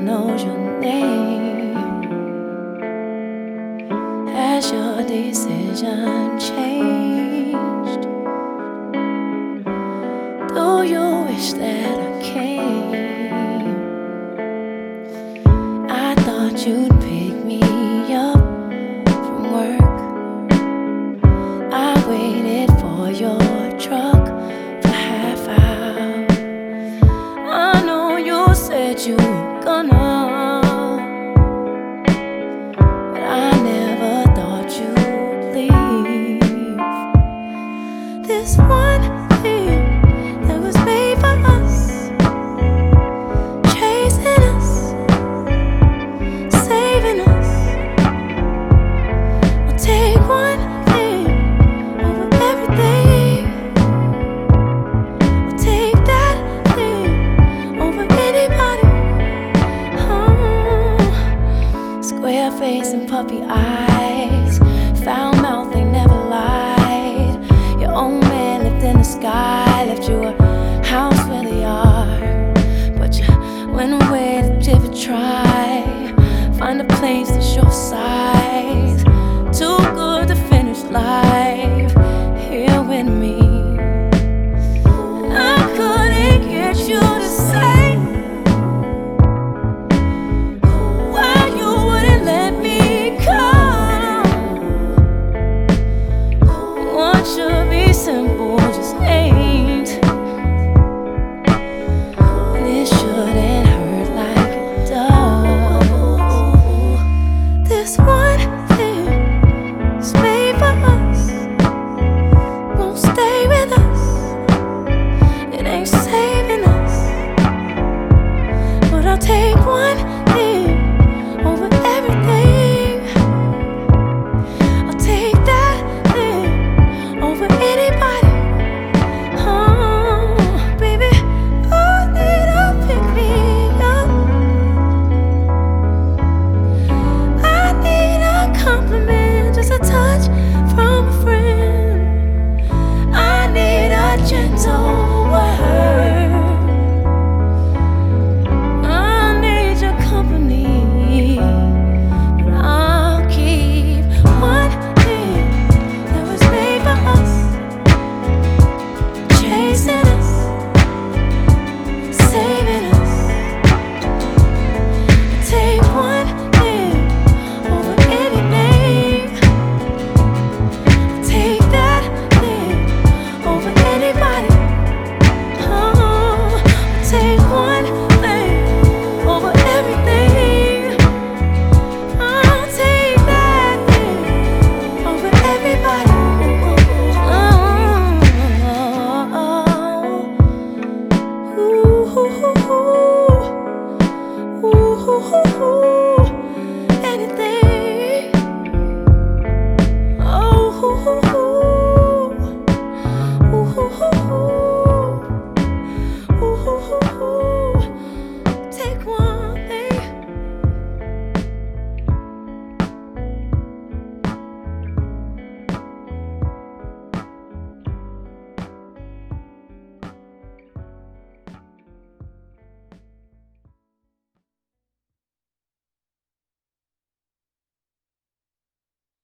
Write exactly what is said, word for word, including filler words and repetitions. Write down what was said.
knows your name. Has your decision changed? Do you wish that I came? I thought you'd pick me up from work. I waited for your truck for half hour. I know you said you were gonna, but I never thought you'd leave. This one thing that was made for us, chasing us, saving us. I'll take one thing over everything. I'll take that thing over anybody. Oh, square face and puppy eyes.